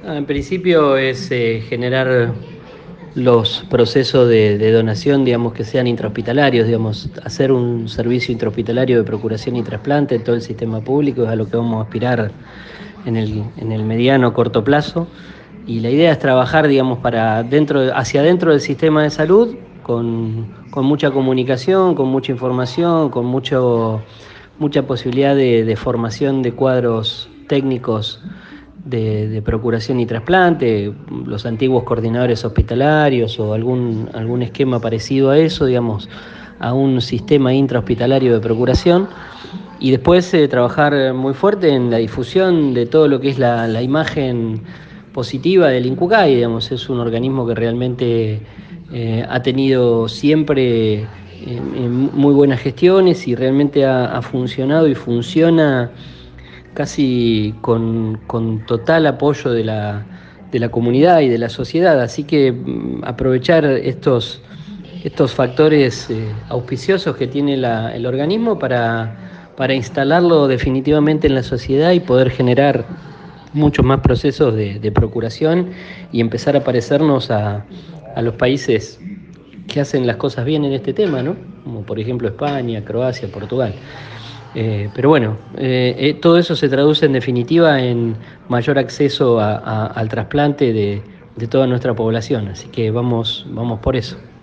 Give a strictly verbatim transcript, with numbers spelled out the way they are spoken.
En principio es eh, generar los procesos de, de donación, digamos, que sean intrahospitalarios, digamos, hacer un servicio intrahospitalario de procuración y trasplante en todo el sistema público es a lo que vamos a aspirar en el, en el mediano corto plazo. Y la idea es trabajar, digamos, para dentro, hacia adentro del sistema de salud, con, con mucha comunicación, con mucha información, con mucho, mucha posibilidad de, de formación de cuadros técnicos de, de procuración y trasplante, los antiguos coordinadores hospitalarios o algún, algún esquema parecido a eso, digamos, a un sistema intrahospitalario de procuración. Y después eh, trabajar muy fuerte en la difusión de todo lo que es la, la imagen positiva del INCUCAI, digamos, es un organismo que realmente eh, ha tenido siempre eh, muy buenas gestiones y realmente ha, ha funcionado y funciona casi con, con total apoyo de la, de la comunidad y de la sociedad, así que aprovechar estos, estos factores eh, auspiciosos que tiene la, el organismo para, para instalarlo definitivamente en la sociedad y poder generar muchos más procesos de, de procuración y empezar a parecernos a, a los países que hacen las cosas bien en este tema, ¿no? Como por ejemplo España, Croacia, Portugal. Eh, pero bueno, eh, eh, todo eso se traduce en definitiva en mayor acceso a, a, al trasplante de, de toda nuestra población, así que vamos, vamos por eso.